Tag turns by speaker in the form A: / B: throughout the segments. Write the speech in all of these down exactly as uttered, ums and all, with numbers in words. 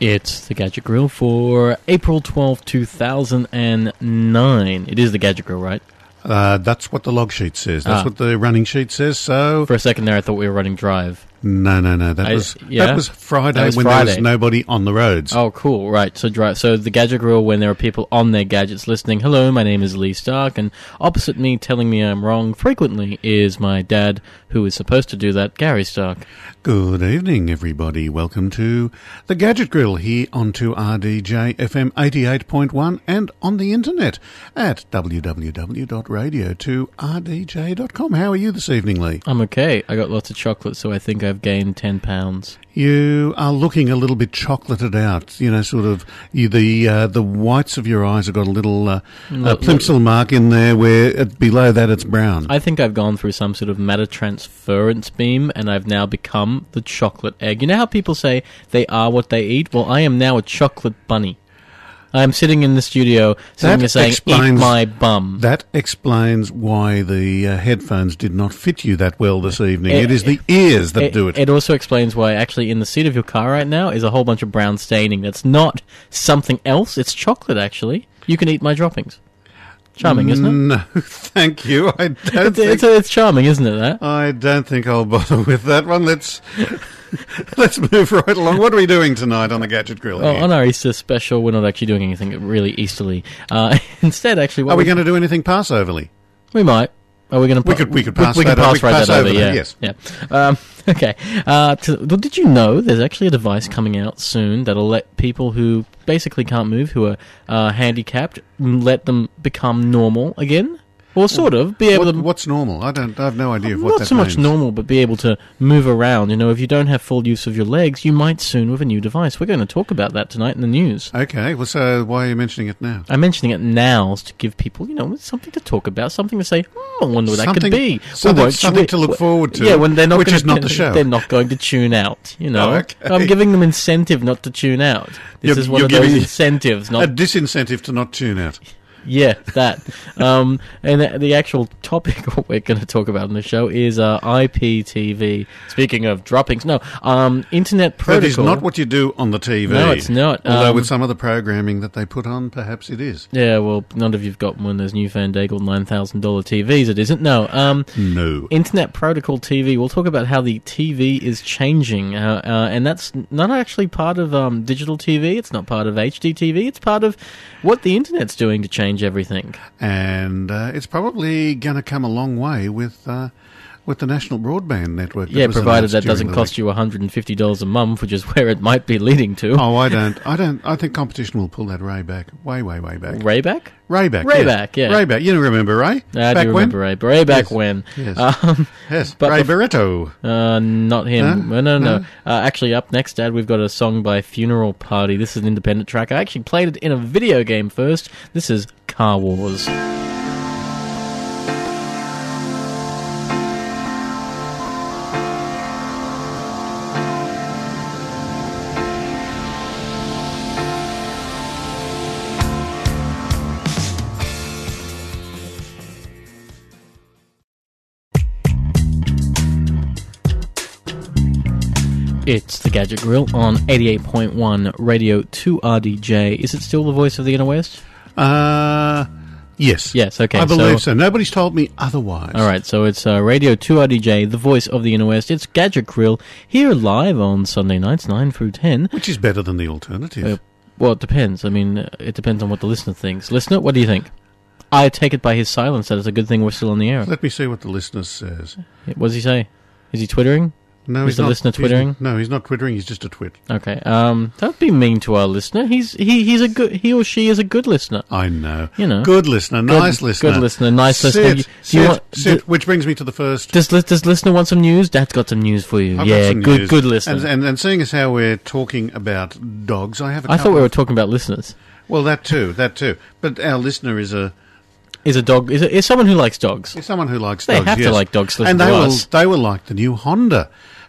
A: It's the Gadget Grill for April twelfth, two thousand nine. It is the Gadget Grill, right?
B: Uh, that's what the log sheet says. That's
A: Ah.
B: what the running sheet says. So
A: For a second there, I thought we were running Drive.
B: no, no, no. That
A: I-
B: was
A: yeah?
B: that was Friday
A: That was
B: when there
A: Friday.
B: was nobody on the roads.
A: Oh, cool. Right. So, dri- so the Gadget Grill, when there are people on their gadgets listening, hello, my name is Lee Stark, and opposite me telling me I'm wrong frequently is my dad, who is supposed to do that, Gary Stark.
B: Good evening, everybody. Welcome to the Gadget Grill here on two R D J F M eighty-eight point one and on the internet at w w w dot radio two r d j dot com. How are you this evening, Lee?
A: I'm okay. I got lots of chocolate, so I think I've gained ten pounds.
B: You are looking a little bit chocolated out. You know, sort of you, the uh, the whites of your eyes have got a little uh,
A: Look,
B: a plimsoll mark in there where it, below that it's brown.
A: I think I've gone through some sort of matter transference beam, and I've now become the chocolate egg. You know how people say they are what they eat? Well, I am now a chocolate bunny. I'm sitting in the studio, sitting there saying, eat my bum.
B: That explains why the uh, headphones did not fit you that well this evening.
A: It-
B: It is the ears that
A: It,
B: do it.
A: it also explains why actually in the seat of your car right now is a whole bunch of brown staining. That's not something else. It's chocolate, actually. You can eat my droppings. Charming, isn't it?
B: No, thank you. I don't
A: It's,
B: think...
A: it's, it's charming, isn't it, that?
B: I don't think I'll bother with that one. Let's let's move right along. What are we doing tonight on the Gadget Grill?
A: Well,
B: here?
A: on our Easter special, we're not actually doing anything really Easterly. Uh, instead, actually, what
B: Are we going to do anything Passoverly?
A: we might. Are we going to?
B: We could- we could pass
A: we,
B: that
A: can
B: over.
A: pass
B: We could
A: right
B: pass
A: that over.
B: over
A: Yeah.
B: that, yes.
A: Yeah. Um, okay. Uh, to, well, did you know there's actually a device coming out soon that'll let people who basically can't move, who are uh, handicapped, m- let them become normal again? Or sort of be able
B: What,
A: to.
B: what's normal? I don't. I have no idea of what
A: Not
B: that
A: so much
B: means.
A: normal, but be able to move around. You know, if you don't have full use of your legs, you might soon with a new device. We're going to talk about that tonight in the news.
B: Okay. Well, so why are you mentioning it now?
A: I'm mentioning it now to give people, you know, something to talk about, something to say, hmm, I wonder what that
B: Something-
A: could be.
B: something-
A: Well, won't
B: something
A: you-
B: to look
A: well,
B: forward to,
A: Yeah, when they're not
B: which
A: gonna,
B: is not the show.
A: They're not going to tune out, you know.
B: Oh, okay.
A: I'm giving them incentive not to tune out. This
B: You're-
A: is one
B: you're
A: of those
B: giving
A: incentives,
B: A
A: not...
B: disincentive to not tune out.
A: Yeah, that. um, and the, the actual topic what we're going to talk about in the show is uh, I P T V. Speaking of droppings, no, um, Internet Protocol.
B: That is not what you do on the T V.
A: No, it's not.
B: Although
A: Um,
B: with some of the programming that they put on, perhaps it is.
A: Yeah, well, none of you've got one of those new fandangled nine thousand dollars T Vs, it isn't. No, um...
B: No.
A: Internet Protocol T V. We'll talk about how the T V is changing, uh, uh, and that's not actually part of um, digital T V. It's not part of H D T V. It's part of what the Internet's doing to change everything.
B: And uh, it's probably going to come a long way with uh, with the National Broadband Network. that
A: Yeah,
B: was
A: provided
B: announced
A: that
B: during
A: doesn't
B: the
A: cost
B: week.
A: you one hundred fifty dollars a month, which is where it might be leading to.
B: Oh, I don't. I don't. I think competition will pull that Ray back. Way, way, way back.
A: Rayback?
B: Ray back.
A: Rayback,
B: yes.
A: yeah.
B: Ray back. You remember Ray?
A: I
B: back
A: do
B: when?
A: remember Ray. Ray back
B: Yes.
A: when.
B: Yes.
A: Um,
B: Yes.
A: but
B: Ray
A: bef-
B: Barretto.
A: uh, not him.
B: No?
A: No, no, no.
B: No?
A: Uh, actually, up next, Dad, we've got a song by Funeral Party. This is an independent track. I actually played it in a video game first. This is Car Wars. It's the Gadget Grill on eighty-eight point one Radio two R D J. Is it still the voice of the Inner West?
B: Uh, yes.
A: Yes, okay.
B: I believe
A: so,
B: so. Nobody's told me otherwise.
A: All right, so it's uh, Radio two R D J, the voice of the Inner West. It's Gadget Grill, here live on Sunday nights, nine through ten.
B: Which is better than the alternative.
A: Uh, well, it depends. I mean, uh, it depends on what the listener thinks. Listener, what do you think? I take it by his silence that it's a good thing we're still on the air.
B: Let me see what the listener says.
A: What does he say? Is he twittering?
B: No,
A: Is
B: he's
A: the
B: not,
A: listener
B: he's-
A: twittering?
B: No, he's not twittering. He's just a twit.
A: Okay, um, don't be mean to our listener. He's he he's a good he or she is a good listener.
B: I know.
A: You know.
B: Good listener.
A: Good-
B: Nice listener.
A: Good listener. Nice
B: sit,
A: listener. You-
B: Sit,
A: do you want-
B: sit.
A: do-
B: Which brings me to the first.
A: Does li- does listener want some news? Dad's got some news for you.
B: I've
A: yeah,
B: got some
A: good
B: news.
A: good listener.
B: And, and, and seeing as how we're talking about dogs, I have a
A: I
B: couple
A: thought we were
B: of-
A: talking about listeners.
B: Well, that too, that too. But our listener is a
A: Is a dog is a, is someone who likes dogs.
B: is someone who likes
A: They
B: dogs.
A: have to
B: yes.
A: like dogs to listen
B: and
A: to
B: they were
A: us.
B: they were like the new Honda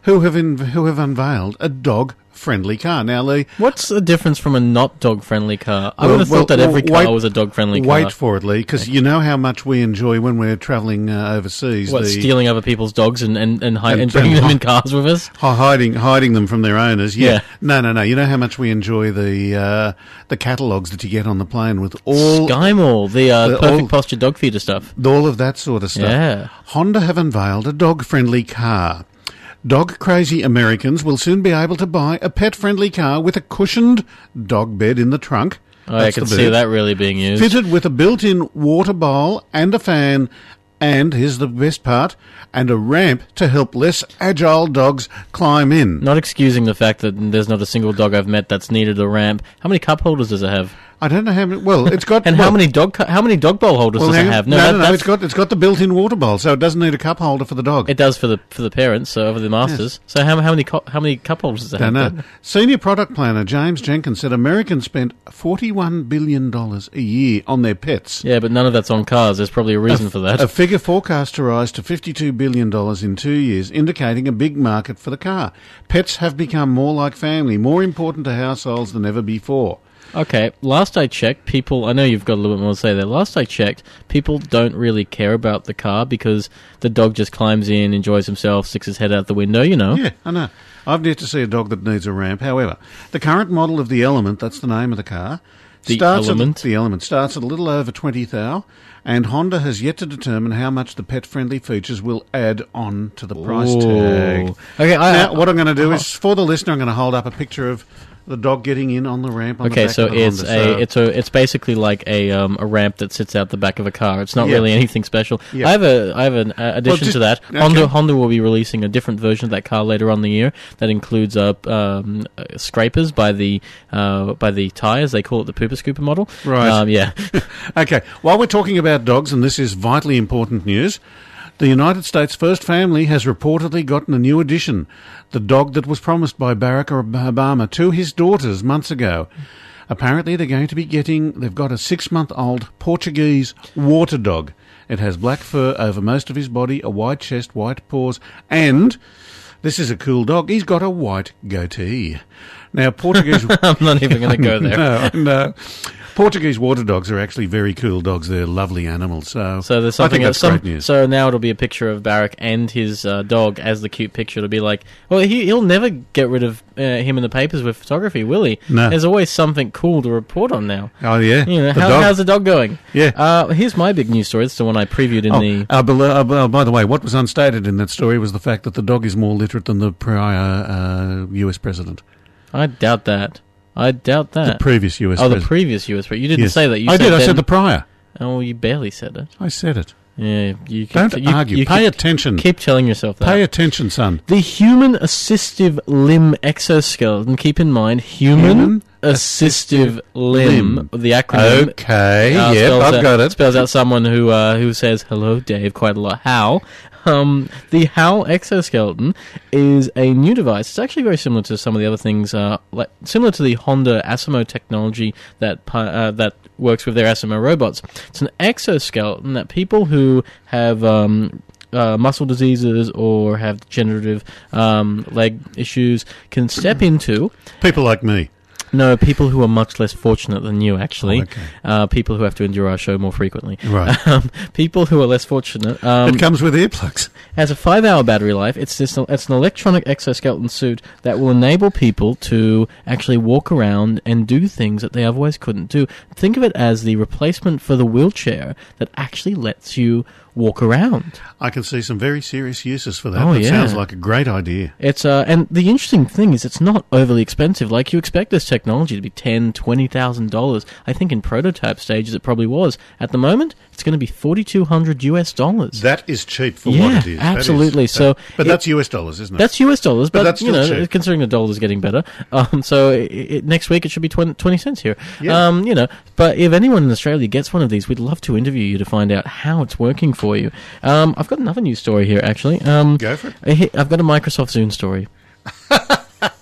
B: who have in, who have unveiled a dog-friendly car. Now, Lee,
A: What's the difference from a not dog-friendly car? I
B: Well,
A: would have
B: well,
A: thought that every
B: well,
A: car
B: wait-
A: was a dog-friendly car.
B: wait for it, Lee, because you know how much we enjoy when we're travelling uh, overseas.
A: What,
B: the,
A: stealing other people's dogs and, and, and, hi-
B: And-
A: and bringing
B: and
A: them
B: hi-
A: in cars with us?
B: Hi- hiding hiding them from their owners. Yeah.
A: Yeah.
B: No, no, no. You know how much we enjoy the uh, the catalogues that you get on the plane with all
A: Sky Mall, the, uh,
B: the-
A: perfect
B: all-
A: posture dog feeder stuff.
B: all of that sort of stuff.
A: Yeah.
B: Honda have unveiled a dog-friendly car. Dog-crazy Americans will soon be able to buy a pet-friendly car with a cushioned dog bed in the trunk.
A: Oh, I
B: That's
A: can
B: the
A: see
B: bed.
A: that really being used.
B: Fitted with a built-in water bowl and a fan, and here's the best part, and a ramp to help less agile dogs climb in.
A: Not excusing the fact that there's not a single dog I've met that's needed a ramp. How many cup holders does it have?
B: I don't know how many. Well, it's got
A: And
B: well,
A: how many dog cu- how many dog bowl holders
B: Well,
A: does
B: hang
A: it
B: on.
A: have?
B: No,
A: that-
B: no, no.
A: that's-
B: It's got it's got the built-in water bowl, so it doesn't need a cup holder for the dog.
A: It does for the for the parents, so over the masters. So how how many cu- how many cup holders does it
B: Don't
A: have?
B: know.
A: then?
B: Senior product planner James Jenkins said Americans spent forty-one billion dollars a year on their pets.
A: Yeah, but none of that's on cars. There's probably a reason for that.
B: A figure forecast to rise to fifty-two billion dollars in two years, indicating a big market for the car. Pets have become more like family, more important to households than ever before.
A: Okay, last I checked, people, I know you've got a little bit more to say there. Last I checked, people don't really care about the car because the dog just climbs in, enjoys himself, sticks his head out the window, you know.
B: Yeah, I know. I've yet to see a dog that needs a ramp. However, the current model of the Element, that's the name of the car,
A: The
B: starts
A: Element?
B: At, the Element starts at a little over twenty thousand, and Honda has yet to determine how much the pet-friendly features will add on to the price
A: Ooh.
B: tag.
A: Okay, I,
B: Now, what I'm going to do
A: uh,
B: is, for the listener, I'm going to hold up a picture of the dog getting in on the ramp on the
A: Okay,
B: back
A: so
B: of the
A: it's
B: Honda.
A: a
B: So-
A: it's a it's basically like a um, a ramp that sits out the back of a car. It's not
B: Yeah.
A: really anything special.
B: Yeah.
A: I have a I have an uh, addition
B: just-
A: to that.
B: okay.
A: Honda Honda will be releasing a different version of that car later on in the year that includes uh, um, uh, scrapers by the uh, by the tires. They call it the Pooper Scooper model.
B: Right.
A: Um, yeah.
B: Okay, while we're talking about dogs, and this is vitally important news, the United States' first family has reportedly gotten a new addition, the dog that was promised by Barack Obama to his daughters months ago. Apparently they're going to be getting, they've got a six-month-old Portuguese water dog. It has black fur over most of his body, a white chest, white paws, and, this is a cool dog, he's got a white goatee. Now, Portuguese...
A: I'm not even going to go there.
B: No, no. Portuguese water dogs are actually very cool dogs. They're lovely animals. So,
A: So there's
B: I think
A: something
B: that's
A: some,
B: great news.
A: So now it'll be a picture of Barack and his uh, dog as the cute picture. It'll be like, well, he he'll never get rid of uh, him in the papers with photography, will he?
B: No.
A: There's always something cool to report on now.
B: Oh, yeah?
A: You know,
B: The
A: how,
B: dog.
A: how's the dog going?
B: Yeah.
A: Uh, here's my big news story. It's the one I previewed in
B: Oh,
A: the.
B: uh, bel- uh, well, by the way, what was unstated in that story was the fact that the dog is more literate than the prior uh, U S president.
A: I doubt that. I doubt
B: The
A: that.
B: previous U S
A: oh, the
B: president.
A: previous U S president. You didn't
B: Yes.
A: say that. You
B: I
A: said
B: did. I
A: then-
B: said the prior.
A: Oh, you barely said it.
B: I said it.
A: Yeah, you keep,
B: Don't
A: you,
B: argue.
A: You
B: Pay
A: keep,
B: attention.
A: keep telling yourself that.
B: Pay attention, son.
A: The human assistive limb exoskeleton. Keep in mind, human,
B: Human
A: assistive limb.
B: limb.
A: The acronym.
B: Okay,
A: uh,
B: yep,
A: spells
B: I've
A: out,
B: got it.
A: Spells out someone who uh, who says hello, Dave, quite a lot. How? Um, the HAL exoskeleton is a new device. It's actually very similar to some of the other things, uh, like, similar to the Honda Asimo technology that pi- uh, that works with their Asimo robots. It's an exoskeleton that people who have um, uh, muscle diseases or have degenerative um, leg issues can step into.
B: People like me.
A: No, people who are much less fortunate than you, actually.
B: Oh, okay.
A: Uh, people who have to endure our show more frequently.
B: Right.
A: Um, people who are less fortunate. Um,
B: It comes with earplugs.
A: has a five-hour battery life. It's this. It's an electronic exoskeleton suit that will enable people to actually walk around and do things that they otherwise couldn't do. Think of it as the replacement for the wheelchair that actually lets you walk around.
B: I can see some very serious uses for that.
A: Oh,
B: That
A: yeah.
B: sounds like a great idea.
A: It's uh, and the interesting thing is, it's not overly expensive. Like, you expect this technology to be ten, twenty thousand dollars. I think in prototype stages it probably was. At the moment, it's going to be forty two hundred U S dollars.
B: That is cheap for
A: Yeah,
B: what it is. That is-
A: absolutely.
B: that-
A: So
B: but
A: it-
B: that's U S dollars, isn't it?
A: That's U S dollars,
B: But
A: but,
B: that's
A: you
B: still
A: know,
B: cheap.
A: considering the dollar's getting better, um, so it, it, next week it should be twenty, twenty cents here.
B: Yeah.
A: Um, you know, but if anyone in Australia gets one of these, we'd love to interview you to find out how it's working for you. Um, I've got another news story here, actually. Um,
B: Go for it.
A: I- I've got a Microsoft Zune story.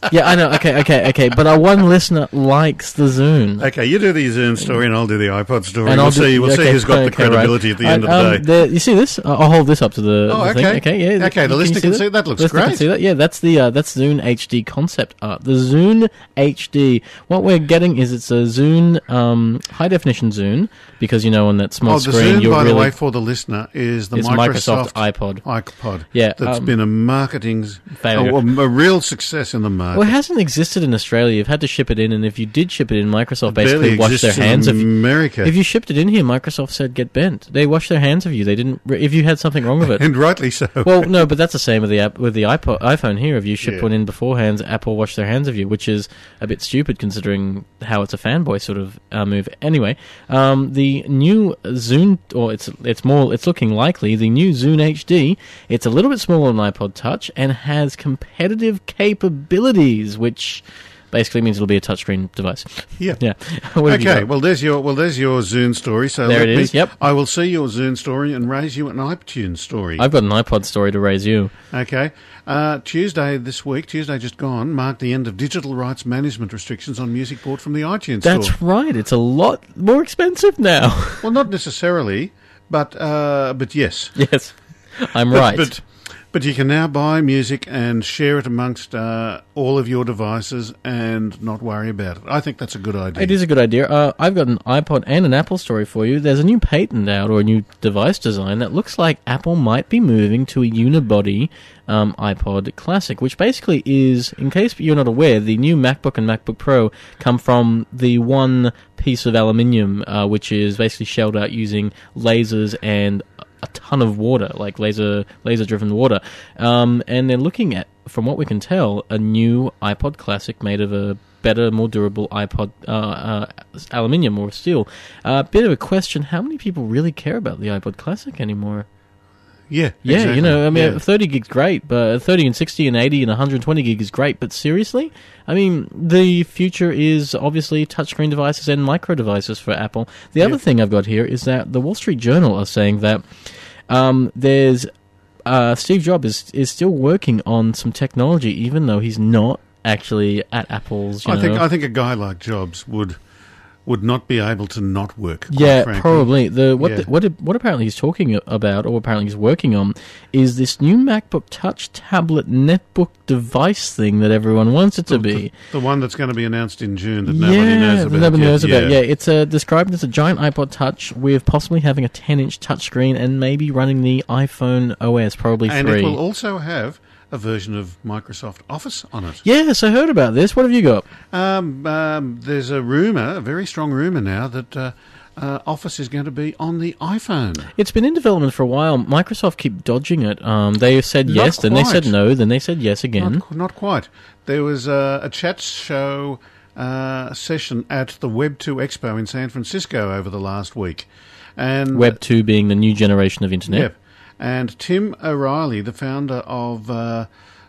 A: Yeah, I know. Okay, okay, okay. But our one listener likes the Zune.
B: Okay, you do the Zune story and I'll do the iPod story.
A: And
B: we'll
A: I'll do-
B: see. We'll
A: okay,
B: see who's got the
A: okay,
B: credibility
A: right.
B: at the
A: Uh,
B: end of
A: um,
B: the day.
A: there- you see this? Uh, I'll hold this up to the,
B: Oh,
A: the
B: okay.
A: thing. Okay, yeah.
B: Okay, the listener can see that. Looks
A: listener
B: great.
A: Can see that. Yeah, that's the uh, that's Zune H D concept art. The Zune H D. What we're getting is it's a Zune um, high definition Zune because you know on that small
B: Oh, the
A: screen
B: Zune,
A: you're
B: by
A: really
B: the way, for the listener, is the
A: it's
B: Microsoft,
A: Microsoft iPod.
B: iPod.
A: Yeah,
B: That's
A: um,
B: been a marketing
A: failure.
B: A, a real success in the market.
A: Well, it hasn't existed in Australia. You've had to ship it in, and if you did ship it in, Microsoft basically
B: Barely
A: washed their
B: exists in
A: hands of you.
B: America.
A: If you shipped it in here, Microsoft said get bent. They washed their hands of you. They didn't. If you had something wrong with it,
B: and rightly so.
A: well, no, but that's the same with the app with the iPod, iPhone here. If you ship
B: Yeah.
A: one in beforehand, Apple washed their hands of you, which is a bit stupid considering how it's a fanboy sort of uh, move. Anyway, um, the new Zune, or it's it's more, it's looking likely the new Zune H D. It's a little bit smaller than iPod Touch and has competitive capabilities, which basically means it'll be a touchscreen device.
B: Yeah.
A: Yeah. What have you
B: Okay.
A: got?
B: Well, there's your well, there's your Zune story. So
A: There
B: let
A: it
B: me-
A: is, yep.
B: I will see your Zune story and raise you an iTunes story.
A: I've got an iPod story to raise you.
B: Okay. Uh, Tuesday this week, Tuesday just gone, marked the end of digital rights management restrictions on music bought from the iTunes
A: That's
B: store.
A: right. It's a lot more expensive now.
B: Well, not necessarily, but uh, but yes.
A: Yes, I'm
B: But,
A: right.
B: But but you can now buy music and share it amongst uh, all of your devices and not worry about it. I think that's a good idea.
A: It is a good idea. Uh, I've got an iPod and an Apple story for you. There's a new patent out, or a new device design, that looks like Apple might be moving to a unibody um, iPod Classic, which basically is, in case you're not aware, the new MacBook and MacBook Pro come from the one piece of aluminium, uh, which is basically shelled out using lasers and a ton of water, like laser laser driven water, um, and they're looking at, from what we can tell, a new iPod Classic made of a better, more durable iPod uh, uh, aluminium or steel. A uh, bit of a question: how many people really care about the iPod Classic anymore?
B: Yeah,
A: Yeah,
B: exactly.
A: you know, I mean,
B: Yeah.
A: thirty gig's great, but thirty and sixty and eighty and one hundred twenty gig is great, but seriously? I mean, the future is obviously touchscreen devices and micro devices for Apple. The other
B: Yeah.
A: thing I've got here is that the Wall Street Journal are saying that um, there's uh, Steve Jobs is, is still working on some technology, even though he's not actually at Apple's, you
B: I
A: know.
B: think I think a guy like Jobs would would not be able to not work. Quite
A: Yeah,
B: frankly.
A: probably. The what
B: Yeah.
A: the, what it- what apparently he's talking about, or apparently he's working on, is this new MacBook Touch tablet netbook device thing that everyone wants it to be.
B: The one that's going to be announced in June that nobody
A: yeah,
B: knows about.
A: that nobody
B: yet.
A: knows about. Yeah, it's uh, described as a giant iPod Touch with possibly having a ten-inch touchscreen and maybe running the iPhone O S, probably
B: and
A: free.
B: it will also have a version of Microsoft Office on it.
A: Yes, I heard about this. What have you got?
B: Um, um, there's a rumor, a very strong rumor now, that uh, uh, Office is going to be on the iPhone.
A: It's been in development for a while. Microsoft keep dodging it. Um, they said
B: Not
A: yes, then they said
B: quite.
A: no, then they said yes again.
B: Not, not quite. There was uh, a chat show uh, session at the Web two Expo in San Francisco over the last week. And
A: Web two being the new generation of internet.
B: Yep. And Tim O'Reilly, the founder of uh,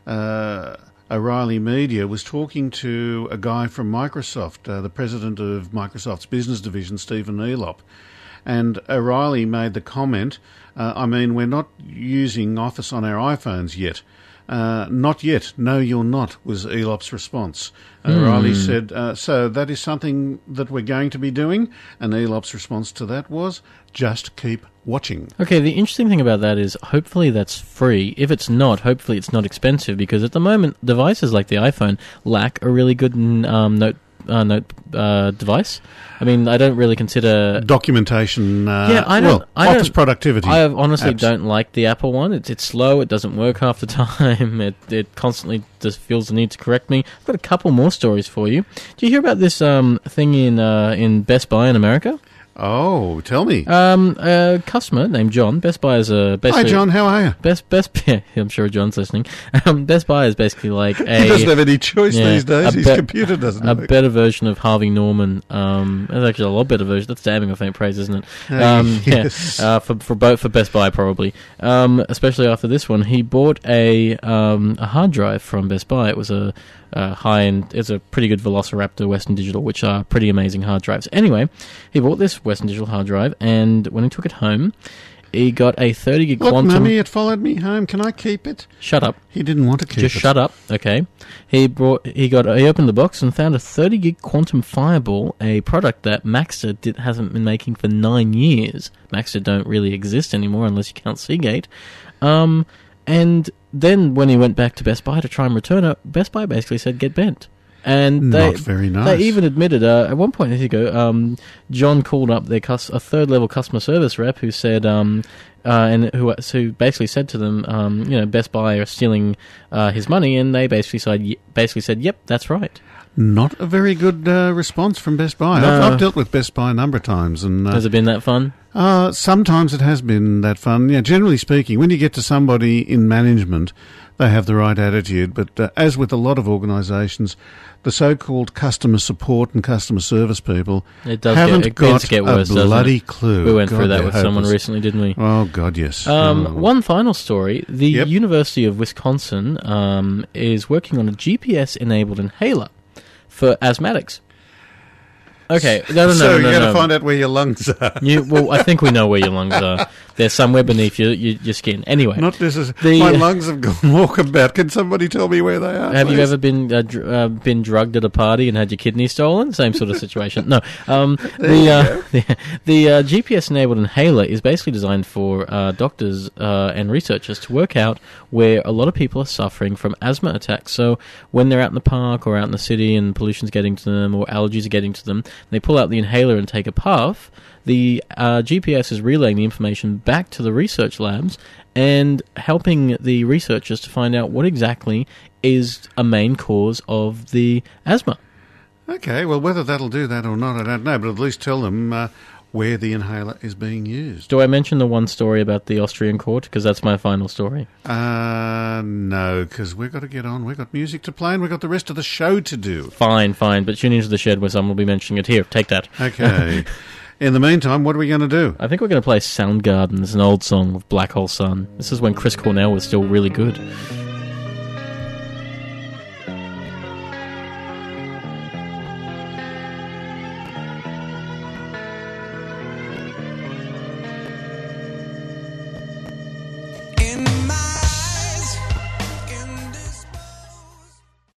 B: uh, O'Reilly Media, was talking to a guy from Microsoft, uh, the president of Microsoft's business division, Stephen Elop. And O'Reilly made the comment, uh, I mean, we're not using Office on our iPhones yet. Uh, not yet. No, you're not, was Elop's response.
A: Hmm.
B: O'Reilly said, uh, so that is something that we're going to be doing? And Elop's response to that was, just keep watching.
A: Okay, the interesting thing about that is hopefully that's free. If it's not, hopefully it's not expensive, because at the moment devices like the iPhone lack a really good um, note uh, note uh, device. I mean, I don't really consider
B: Documentation, uh,
A: Yeah, I don't-
B: well,
A: I
B: office
A: don't-
B: productivity.
A: I honestly
B: apps.
A: don't like the Apple one. It's it's slow. It doesn't work half the time. It it constantly just feels the need to correct me. I've got a couple more stories for you. Do you hear about this um thing in uh, in Best Buy in America?
B: Oh, tell me.
A: Um, a customer named John. Best Buy is a
B: Hi,
A: basically
B: John, how are you?
A: Best Best. Yeah, I'm sure John's listening. Um, Best Buy is basically like a
B: He doesn't have any choice
A: yeah,
B: these days.
A: a
B: His
A: bet-
B: computer doesn't
A: a
B: work.
A: better version of Harvey Norman. Um, it's actually a lot better version. That's damning a faint praise, isn't it?
B: Uh,
A: Um,
B: yes.
A: yeah, uh, for for both for Best Buy probably. Um, especially after this one, he bought a um, a hard drive from Best Buy. It was a, a high end. It's a pretty good Velociraptor Western Digital, which are pretty amazing hard drives. Anyway, he bought this Western Digital hard drive, and when he took it home, he got a thirty gig
B: Look,
A: quantum.
B: Mummy, it followed me home. Can I keep it?
A: Shut up.
B: He didn't want to keep
A: Just
B: it.
A: shut up. Okay. He brought. He got. He opened the box and found a thirty gig quantum fireball, a product that Maxtor did, hasn't been making for nine years. Maxtor don't really exist anymore unless you count Seagate. Um, and then when he went back to Best Buy to try and return it, Best Buy basically said get bent. And they,
B: Not very nice.
A: They even admitted, uh, at one point, there you go, um, John called up their cus- a third-level customer service rep who said, um, uh, and who, who basically said to them, um, you know, Best Buy are stealing uh, his money, and they basically said, basically said, yep, that's right.
B: Not a very good uh, response from Best Buy.
A: No.
B: I've, I've dealt with Best Buy a number of times, and uh,
A: Has it been that fun?
B: Uh, sometimes it has been that fun. Yeah, generally speaking, when you get to somebody in management, they have the right attitude. But uh, as with a lot of organisations, the so-called customer support and customer service people
A: It does
B: haven't
A: get, it
B: got
A: begins to get worse,
B: a
A: doesn't
B: bloody
A: it?
B: clue.
A: We went
B: God,
A: through that
B: they're
A: with someone
B: hopeless.
A: recently, didn't we?
B: Oh, God, yes.
A: Um,
B: Oh.
A: One final story. The
B: Yep.
A: University of Wisconsin um, is working on a G P S-enabled inhaler for asthmatics. Okay, no, no, no,
B: so
A: no,
B: you
A: no,
B: got to
A: no.
B: find out where your lungs are.
A: You, well, I think we know where your lungs are. They're somewhere beneath your your, your skin. Anyway,
B: Not this is
A: The-
B: my lungs have gone walkabout. Can somebody tell me where they are?
A: have you
B: please?
A: ever been uh, dr- uh, been drugged at a party and had your kidney stolen? Same sort of situation. No, um, the,
B: you
A: uh,
B: go.
A: the the uh, G P S-enabled inhaler is basically designed for uh, doctors uh, and researchers to work out where a lot of people are suffering from asthma attacks. So when they're out in the park or out in the city and pollution's getting to them or allergies are getting to them, they pull out the inhaler and take a puff. The uh, G P S is relaying the information back to the research labs and helping the researchers to find out what exactly is a main cause of the asthma.
B: Okay, well, whether that'll do that or not, I don't know, but at least tell them uh, where the inhaler is being used.
A: Do I mention the one story about the Austrian court? Because that's my final story.
B: Uh, no, because we've got to get on. We've got music to play and we've got the rest of the show to do.
A: Fine, fine, but tune into the shed where someone will be mentioning it. Here, take that.
B: Okay. In the meantime, what are we going to do?
A: I think we're going to play Soundgarden. It's an old song of Black Hole Sun. This is when Chris Cornell was still really good.
C: In my eyes, indisposed.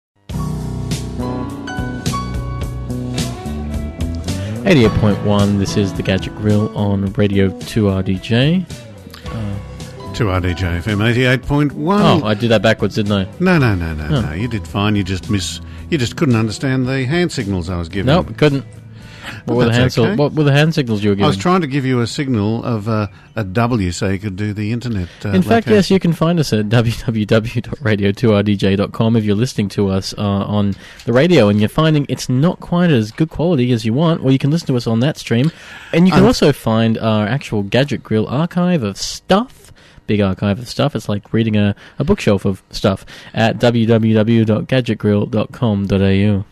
A: eighty-eight point one, this is the Gadget Grill on Radio two R D J.
B: To R D J F M eighty-eight point one.
A: Oh, I did that backwards, didn't I?
B: No, no, no, no,
A: Oh.
B: no. You did fine. You just miss. You just couldn't understand the hand signals I was giving.
A: Nope, couldn't. What,
B: Well,
A: were the
B: that's
A: hand sil-
B: okay.
A: what were the hand signals you were
B: I
A: giving?
B: was trying to give you a signal of uh, a W so you could do the internet. Uh,
A: In fact,
B: location.
A: yes, you can find us at w w w dot radio two r d j dot com if you're listening to us uh, on the radio and you're finding it's not quite as good quality as you want, or you can listen to us on that stream. And you can
B: Um,
A: also find our actual Gadget Grill archive of stuff, big archive of stuff. It's like reading a, a bookshelf of stuff at w w w dot gadget grill dot com dot a u.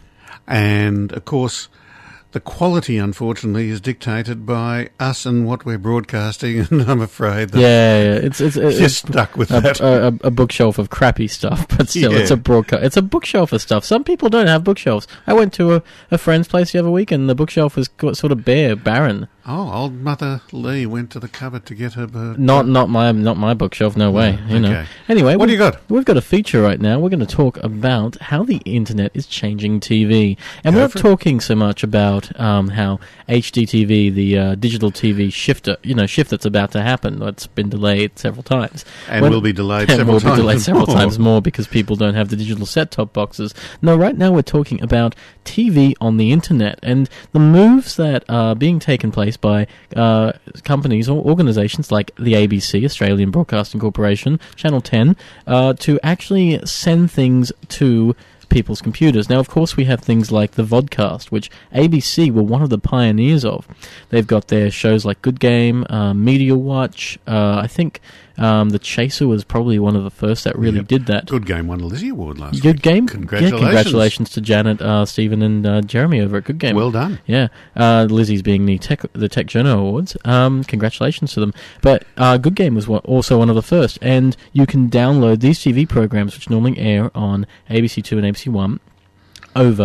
B: And, of course, the quality, unfortunately, is dictated by us and what we're broadcasting, and I'm afraid that
A: Yeah, yeah, it's it's, it's
B: you're stuck with
A: a,
B: that.
A: a, a, a bookshelf of crappy stuff, but still,
B: Yeah.
A: it's a broadcast. It's a bookshelf of stuff. Some people don't have bookshelves. I went to a, a friend's place the other week, and the bookshelf was got sort of bare, barren.
B: Oh, old Mother Lee went to the cupboard to get her bird.
A: Not not my not my bookshelf. No way.
B: No,
A: You know.
B: okay.
A: Anyway,
B: What do
A: we-
B: you got?
A: We've got a feature right now. We're going to talk about how the internet is changing T V, and
B: Go
A: we're not
B: for it.
A: talking so much about um, how H D T V, the uh, digital T V shifter, you know, shift that's about to happen. It's been delayed several times,
B: And
A: When-
B: will be delayed
A: and
B: several
A: will
B: times
A: be delayed several
B: more.
A: times more because people don't have the digital set-top boxes. No, right now we're talking about T V on the internet and the moves that are being taken place by uh, companies or organisations like the A B C, Australian Broadcasting Corporation, Channel ten, uh, to actually send things to people's computers. Now, of course, we have things like the Vodcast, which A B C were one of the pioneers of. They've got their shows like Good Game, uh, Media Watch. Uh, I think um, The Chaser was probably one of the first that really
B: Yep.
A: did that.
B: Good Game won a Lizzie Award last
A: Good
B: week.
A: Game?
B: Congratulations.
A: Yeah, congratulations to Janet, uh, Stephen, and uh, Jeremy over at Good Game.
B: Well done.
A: Yeah, uh, Lizzie's being the Tech the Tech Journo Awards. Um, congratulations to them. But uh, Good Game was one, also one of the first, and you can download these T V programs, which normally air on A B C two and A B C one, over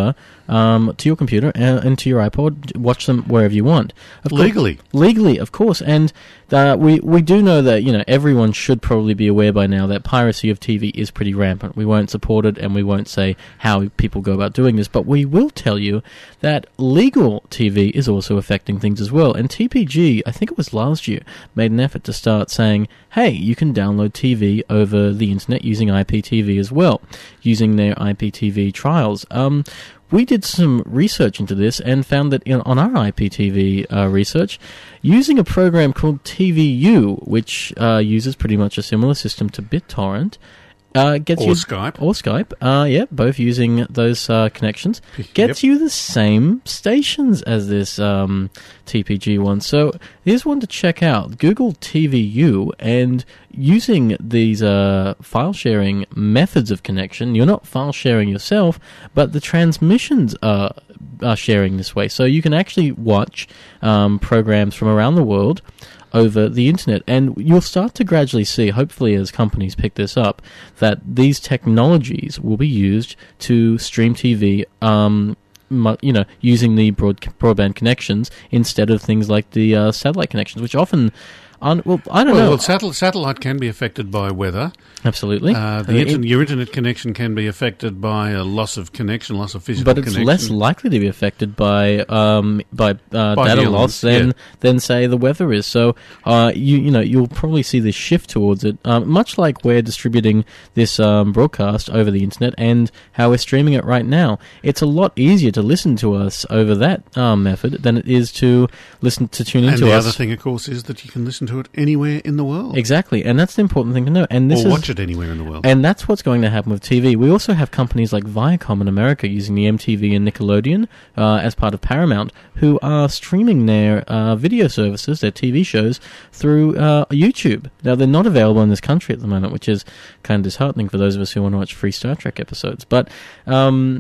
A: um, to your computer and, and to your iPod. Watch them wherever you want. Of course-
B: Legally.
A: legally, of course. And uh, we we do know that you know everyone should probably be aware by now that piracy of T V is pretty rampant. We won't support it, and we won't say how people go about doing this. But we will tell you that legal T V is also affecting things as well. And T P G, I think it was last year, made an effort to start saying, hey, you can download T V over the internet using I P T V as well, using their I P T V trials. Um, we did some research into this and found that in, on our I P T V uh, research, using a program called T V U, which uh, uses pretty much a similar system to BitTorrent, Uh, gets
B: Or
A: you,
B: Skype.
A: Or Skype. Uh, yeah, both using those uh, connections. Gets
B: Yep.
A: you the same stations as this um, T P G one. So here's one to check out. Google T V U, and using these uh, file sharing methods of connection, you're not file sharing yourself, but the transmissions are, are sharing this way. So you can actually watch um, programs from around the world over the internet, and you'll start to gradually see, hopefully as companies pick this up, that these technologies will be used to stream T V, um, mu- you know, using the broad- broadband connections instead of things like the uh, satellite connections, which often aren't, well, I don't
B: Well,
A: know.
B: well satel- satellite can be affected by weather.
A: Absolutely.
B: Uh, the
A: Uh,
B: inter-
A: it-
B: your internet connection can be affected by a loss of connection, loss of physical
A: but it's
B: connection.
A: less likely to be affected by um, by, uh,
B: By
A: data
B: the
A: loss
B: elements,
A: than
B: yeah.
A: than say the weather is. So uh, you you know you'll probably see this shift towards it, um, much like we're distributing this um, broadcast over the internet and how we're streaming it right now. It's a lot easier to listen to us over that um, method than it is to listen to tune
B: and
A: into
B: the
A: us.
B: other thing, of course, is that you can listen to it anywhere in the world.
A: Exactly, and that's the important thing to know. And this
B: or
A: is
B: watch it anywhere in the world.
A: And that's what's going to happen with T V. We also have companies like Viacom in America using the M T V and Nickelodeon uh, as part of Paramount, who are streaming their uh, video services, their T V shows, through uh, YouTube. Now, they're not available in this country at the moment, which is kind of disheartening for those of us who want to watch free Star Trek episodes. But um,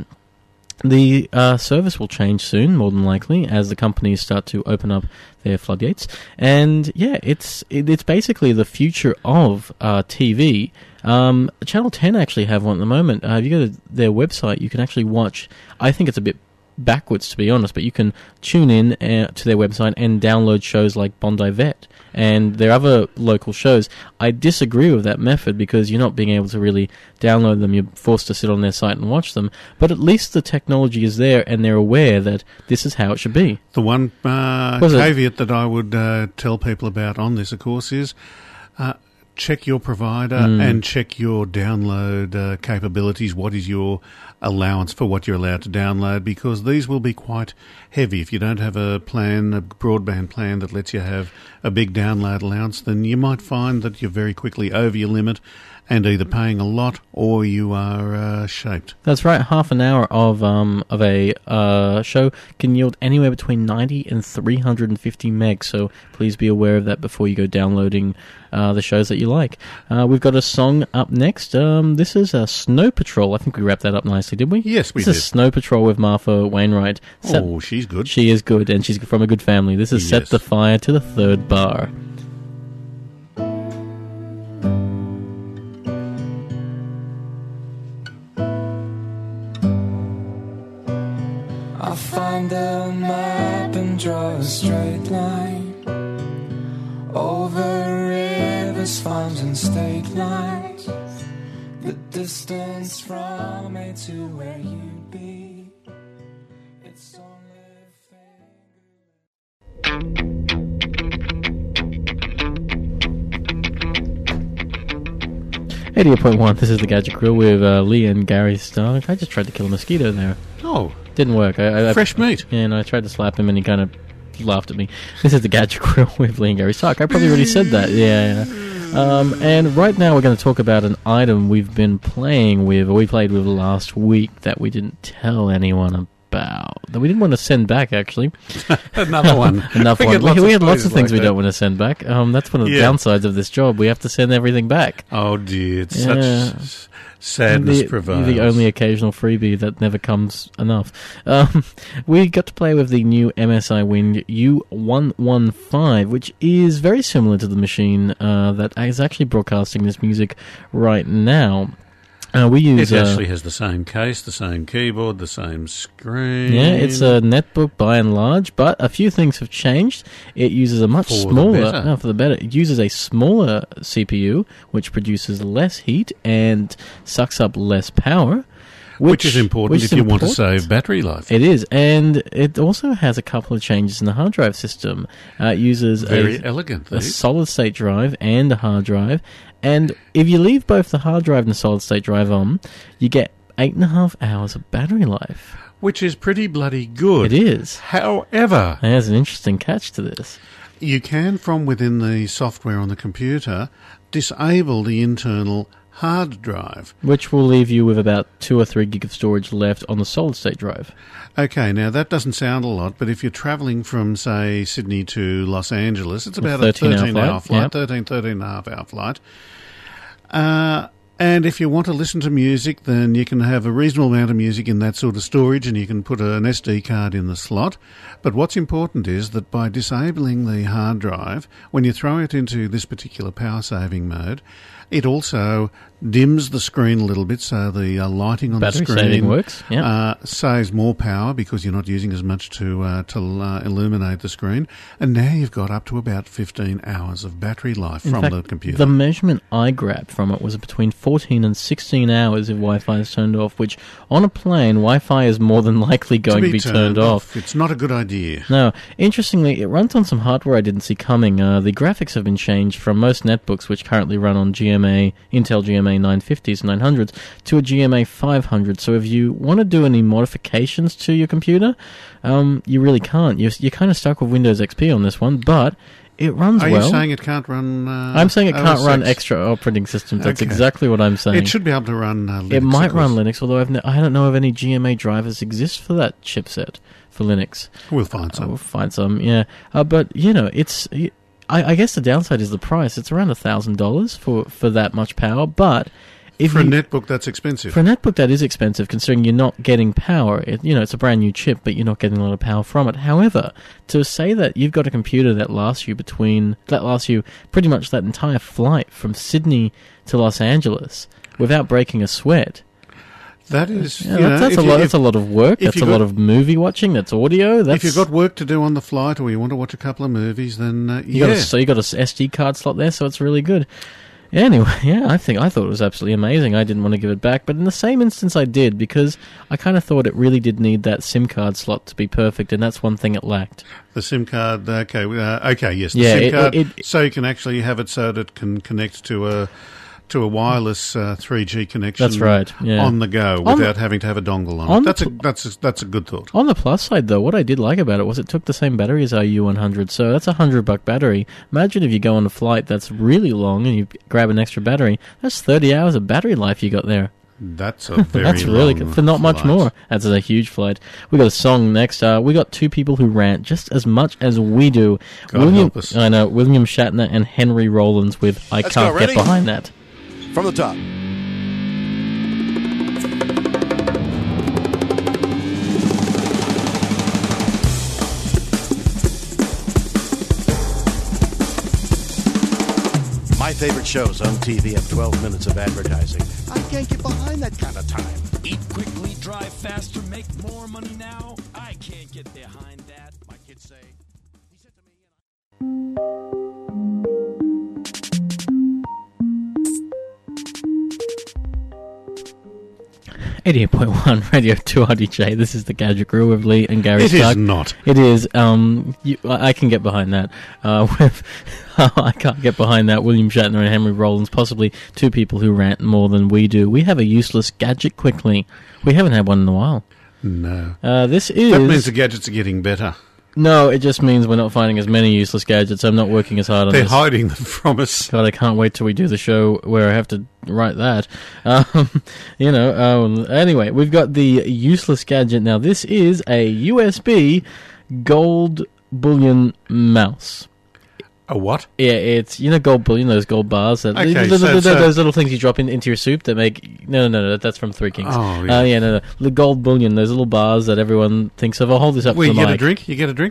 A: the uh, service will change soon, more than likely, as the companies start to open up their floodgates. And yeah, it's it, it's basically the future of uh, T V. Um, Channel ten actually have one at the moment. Uh, if you go to their website, you can actually watch. I think it's a bit backwards, to be honest, but you can tune in uh, to their website and download shows like Bondi Vet and their other local shows. I disagree with that method because you're not being able to really download them. You're forced to sit on their site and watch them. But at least the technology is there and they're aware that this is how it should be.
B: The one uh,
A: Was it-
B: caveat that I would uh, tell people about on this, of course, is uh, check your provider
A: Mm.
B: and check your download uh, capabilities. What is your allowance for what you're allowed to download? Because these will be quite heavy. If you don't have a plan, a broadband plan that lets you have a big download allowance, then you might find that you're very quickly over your limit and either paying a lot or you are uh, shaped.
A: That's right. Half an hour of um of a uh, show can yield anywhere between ninety and three hundred and fifty megs. So please be aware of that before you go downloading uh, the shows that you like. Uh, we've got a song up next. Um, this is uh, Snow Patrol. I think we wrapped that up nicely, did we?
B: Yes, we
A: this
B: did.
A: is Snow Patrol with Martha Wainwright. Set-
B: Oh, she's good.
A: She is good, and she's from a good family. This is Set
B: Yes.
A: the Fire to the Third Bar.
D: I'll find a map and draw a straight line over rivers, farms and state lines. The distance from me to where you'd be, it's only fair.
A: eighty-eight point one, this is the Gadget Grill with uh, Lee and Gary Stark. I just tried to kill a mosquito there.
B: Oh,
A: Didn't work. I, I,
B: fresh meat.
A: Yeah, and I tried to slap him and he kind of laughed at me. This is the Gadget Grill with Lee and Gary Stark. I probably already said that. Yeah, yeah. Um, and right now we're going to talk about an item we've been playing with, or we played with last week that we didn't tell anyone about. That we didn't want to send back, actually.
B: Another one.
A: Enough
B: We
A: one.
B: get lots
A: We, we
B: of
A: had lots of
B: stories
A: things
B: like
A: we
B: that.
A: don't want to send back. Um, that's one of the
B: Yeah.
A: downsides of this job. We have to send everything back.
B: Oh dear, it's
A: Yeah.
B: such s- sadness
A: the,
B: prevails.
A: the only occasional freebie that never comes enough. Um, we got to play with the new M S I Wind U one fifteen, which is very similar to the machine uh, that is actually broadcasting this music right now. Uh, we use
B: It
A: uh,
B: actually has the same case, the same keyboard, the same screen.
A: yeah, it's a netbook by and large, but a few things have changed. It uses a much
B: For the
A: smaller,
B: better.
A: no, for the better. It uses a smaller C P U, which produces less heat and sucks up less power, which,
B: Which, is important
A: which
B: if
A: is
B: you want to
A: important.
B: save battery life.
A: It is, and it also has a couple of changes in the hard drive system. Uh, it uses
B: Very
A: a,
B: elegant,
A: a
B: these.
A: solid state drive and a hard drive, and if you leave both the hard drive and the solid state drive on, you get eight and a half hours of battery life.
B: Which is pretty bloody good.
A: It is.
B: However,
A: And there's an interesting catch to this.
B: you can, from within the software on the computer, disable the internal hard drive.
A: Which will leave you with about two or three gig of storage left on the solid state drive.
B: Okay, now that doesn't sound a lot, but if you're travelling from, say, Sydney to Los Angeles, it's about a
A: thirteen hour
B: thirteen-hour
A: flight,
B: flight,
A: yep.
B: thirteen, thirteen and a half hour flight. Uh, and if you want to listen to music, then you can have a reasonable amount of music in that sort of storage, and you can put an S D card in the slot. But what's important is that by disabling the hard drive, when you throw it into this particular power-saving mode, it also dims the screen a little bit, so the uh, lighting on
A: Battery
B: the screen
A: saving works, yeah.
B: uh, saves more power because you're not using as much to uh, to uh, illuminate the screen. And now you've got up to about fifteen hours of battery life
A: In
B: from
A: fact,
B: the computer.
A: the measurement I grabbed from it was between fourteen and sixteen hours if Wi-Fi is turned off, which on a plane, Wi-Fi is more than likely going to be, turned, off.
B: It's not a good idea.
A: No, interestingly, it runs on some hardware I didn't see coming. Uh, the graphics have been changed from most netbooks, which currently run on G M A, Intel G M A nine fifties and nine hundreds, to a G M A five hundred. So if you want to do any modifications to your computer, um, you really can't. You're, you're kind of stuck with Windows X P on this one, but it runs
B: Are
A: well.
B: you saying it can't run uh,
A: I'm saying it can't
B: O S
A: run
B: X?
A: extra operating systems. That's
B: Okay.
A: exactly what I'm saying.
B: It should be able to run uh, Linux.
A: It might
B: of
A: run
B: course.
A: Linux, although I've ne- I don't know if any G M A drivers exist for that chipset for Linux.
B: We'll find
A: Uh,
B: some.
A: We'll find some, yeah. Uh, but, you know, it's... I, I guess the downside is the price. It's around one thousand dollars for, for that much power, but... If
B: For a
A: you,
B: netbook, that's expensive.
A: for a netbook, that is expensive, considering you're not getting power. It, you know, it's a brand new chip, but you're not getting a lot of power from it. However, to say that you've got a computer that lasts you between... That lasts you pretty much that entire flight from Sydney to Los Angeles without breaking a sweat...
B: that is,
A: Yeah,
B: you know,
A: that's, that's
B: if
A: a
B: you-
A: lot.
B: if-
A: That's a lot of work.
B: if
A: That's
B: you
A: a lot
B: got-
A: of movie watching. That's audio. That's
B: If you've got work to do on the flight, or you want to watch a couple of movies, then uh,
A: you
B: yeah.
A: got a, so you got a S D card slot there, so it's really good. Anyway, yeah, I think I thought it was absolutely amazing. I didn't want to give it back, but in the same instance, I did because I kind of thought it really did need that SIM card slot to be perfect, and that's one thing it lacked.
B: The SIM card, okay, uh, okay, yes, the
A: Yeah,
B: SIM
A: it-
B: card,
A: it- it-
B: so you can actually have it so that it can connect to a to a wireless uh, three G connection.
A: That's right, yeah.
B: on the go
A: On
B: without
A: the-
B: having to have a dongle on,
A: on
B: it.
A: the
B: That's a
A: pl-
B: that's a, that's a good thought.
A: On the plus side, though, what I did like about it was it took the same battery as our U one hundred, so that's a hundred buck battery. Imagine if you go on a flight that's really long and you grab an extra battery. That's thirty hours of battery life you got there.
B: That's a very
A: That's really
B: long
A: good for not much
B: flight.
A: more. That's a huge flight. We got a song next. Uh, we got two people who rant just as much as we do.
B: God
A: William,
B: help us.
A: I know William Shatner and Henry Rollins with "I
E: Let's
A: Can't
E: go.
A: Get
E: Ready?
A: Behind That."
E: From the top. My favorite shows on T V have twelve minutes of advertising. I can't get behind that kind of time.
F: Eat quickly, drive faster, make more money now. I can't get behind that.
E: My kids say. He said to me,
A: eighty-eight point one Radio two R D J. This is the Gadget Grill with Lee and Gary
B: It is
A: Stark.
B: not.
A: It is. Um, you, I I can get behind that. Uh, with, I can't get behind that. William Shatner and Henry Rollins, possibly two people who rant more than we do. We have a useless gadget quickly. We haven't had one in a while.
B: No,
A: Uh, this is...
B: that means the gadgets are getting better.
A: No, it just means we're not finding as many useless gadgets. I'm not working as hard on
B: They're
A: this.
B: hiding them from us.
A: God, I can't wait till we do the show where I have to write that. Um, you know, um, anyway, we've got the useless gadget. Now, this is a U S B gold bullion mouse.
B: A what?
A: Yeah, it's, you know, gold bullion, those gold bars. That,
B: Okay,
A: those,
B: so-
A: those,
B: so-
A: those little things you drop in, into your soup that make... No, no, no, that's from Three Kings.
B: Oh, yeah.
A: Uh, yeah, no, no. The gold bullion, those little bars that everyone thinks of. I'll hold this up
B: Well,
A: to
B: you
A: the
B: get
A: mic.
B: a drink? You get a drink?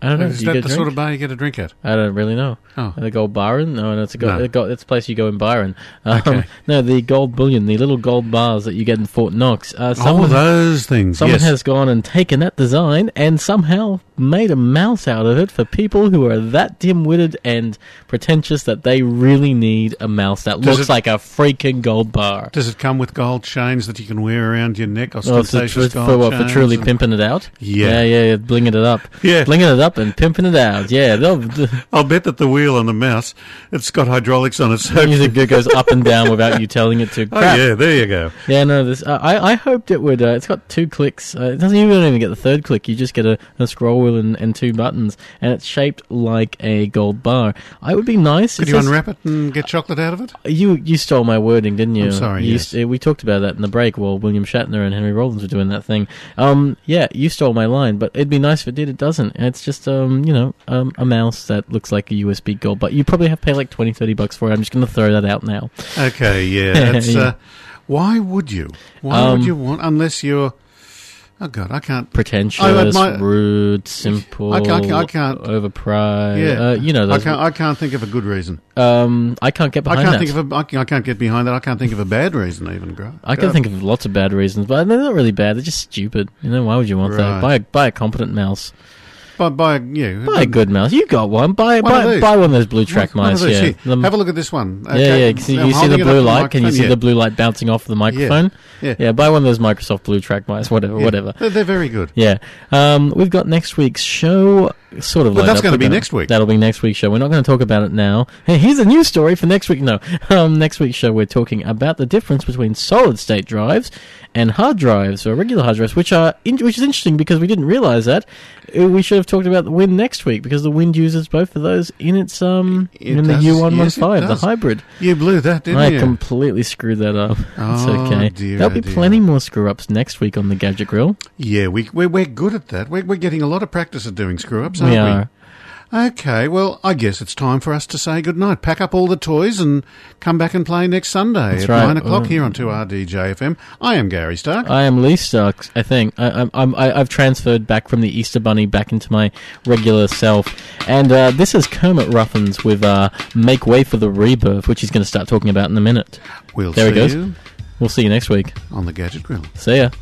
A: I don't know.
B: Is
A: Do you
B: that
A: get a
B: the
A: drink?
B: sort of bar you get a drink at?
A: I don't really know.
B: Oh.
A: The Gold Byron? No, no, it's a gold,
B: No.
A: it's a- it's a place you go in Byron. Um,
B: Okay.
A: No, the Gold Bullion, the little gold bars that you get in Fort Knox. Uh,
B: Oh,
A: someone,
B: those things.
A: someone
B: yes.
A: has gone and taken that design and somehow made a mouse out of it for people who are that dim-witted and pretentious that they really need a mouse that
B: Does
A: looks
B: it-
A: like a freaking gold bar.
B: Does it come with gold chains that you can wear around your neck?
A: Oh, for,
B: Ostentatious
A: for,
B: gold
A: for what? For
B: chains
A: truly
B: and-
A: pimping it out?
B: Yeah.
A: Yeah, yeah, yeah, blinging it up.
B: Yeah.
A: Blinging it up and pimping it out. Yeah, they'll...
B: I'll bet that the wheel on the mouse, it's got hydraulics on it. So
A: music that goes up and down without you telling it to.
B: oh
A: Crap.
B: yeah, there you go.
A: Yeah, no, this. Uh, I I hoped it would. Uh, it's got two clicks. Uh, it doesn't even, you don't even get the third click. You just get a, a scroll wheel and, and two buttons, and it's shaped like a gold bar. I would be nice.
B: Could
A: it
B: you
A: says-
B: unwrap it and get chocolate out of it?
A: You you stole my wording, didn't you?
B: I'm sorry,
A: You
B: yes.
A: s- uh, we talked about that in the break while William Shatner and Henry Rollins were doing that thing. Um, yeah, you stole my line, but it'd be nice if it did. It doesn't. It's just um, you know, um, a mouse that looks like a U S B gold, but you probably have to pay like twenty, thirty bucks for it. I'm just going to throw that out now.
B: Okay, yeah. That's,
A: Yeah.
B: uh, why would you? Why
A: Um,
B: would you want? Unless you're. Oh God, I can't.
A: Pretentious,
B: I admire-
A: rude, simple,
B: I can't- I can't-
A: overpriced.
B: Yeah,
A: Uh, you know,
B: I
A: those,
B: can't. I can't think of a good reason.
A: um, I can't get
B: I
A: behind
B: can't
A: that.
B: think of a. I can't, I can't get behind that. I can't think of a bad reason even. Gro-
A: I can
B: God.
A: think of lots of bad reasons, but they're not really bad. They're just stupid. You know, why would you want
B: Right.
A: that? Buy a, buy a competent mouse.
B: Buy, buy, yeah.
A: Buy a good mouse. You got one. Buy
B: One of
A: buy,
B: these.
A: buy one of those blue track
B: One of
A: mice.
B: these.
A: Yeah.
B: Here,
A: The-
B: have a look at this one.
A: yeah,
B: Okay,
A: yeah. See,
B: I'm
A: you see
B: holding
A: the
B: it up
A: blue
B: to the
A: light? Can you
B: microphone,
A: see
B: yeah.
A: the blue light bouncing off the microphone?
B: Yeah.
A: Yeah. Buy one of those Microsoft blue track mice. Whatever.
B: Yeah.
A: Whatever.
B: They're, they're very good.
A: Yeah. Um, we've got next week's show sort of
B: But
A: lined
B: that's
A: up.
B: gonna
A: We're
B: be next week.
A: That'll be next week's show. We're not going to talk about it now. Hey, here's a news story for next week. No. Um, next week's show, we're talking about the difference between solid state drives and hard drives, or regular hard drives, which are in- which is interesting because we didn't realize that. Uh, We should have talked about the Wind next week because the Wind uses both of those in its um
B: It
A: in the
B: does.
A: U one
B: Yes, it
A: fifteen, the
B: does.
A: hybrid.
B: You blew that, didn't
A: I
B: you?
A: completely screwed that up. It's
B: Oh,
A: okay.
B: dear,
A: There'll be
B: oh, dear.
A: plenty more screw ups next week on the Gadget Grill.
B: Yeah, we, we're, we're good at that. We're, we're getting a lot of practice at doing screw-ups, aren't
A: We
B: we?
A: are.
B: Okay, well, I guess it's time for us to say goodnight. Pack up all the toys and come back and play next Sunday
A: That's
B: at
A: right.
B: nine o'clock
A: Uh,
B: here on two R D J F M. I am Gary Stark.
A: I am Lee Starks, I think. I, I'm, I'm, I, I've transferred back from the Easter Bunny back into my regular self. And uh, this is Kermit Ruffins with uh, Make Way for the Rebirth, which he's going to start talking about in a minute.
B: we'll
A: there
B: see
A: he goes.
B: you
A: We'll see you next week.
B: on the Gadget Grill.
A: See ya.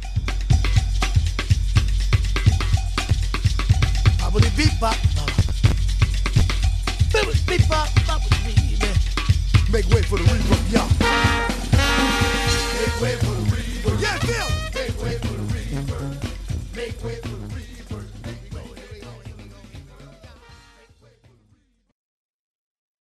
C: Make way for the rebirth, y'all. Make way for the rebirth. Yeah, Bill. Make way for the rebirth. Make way for the rebirth.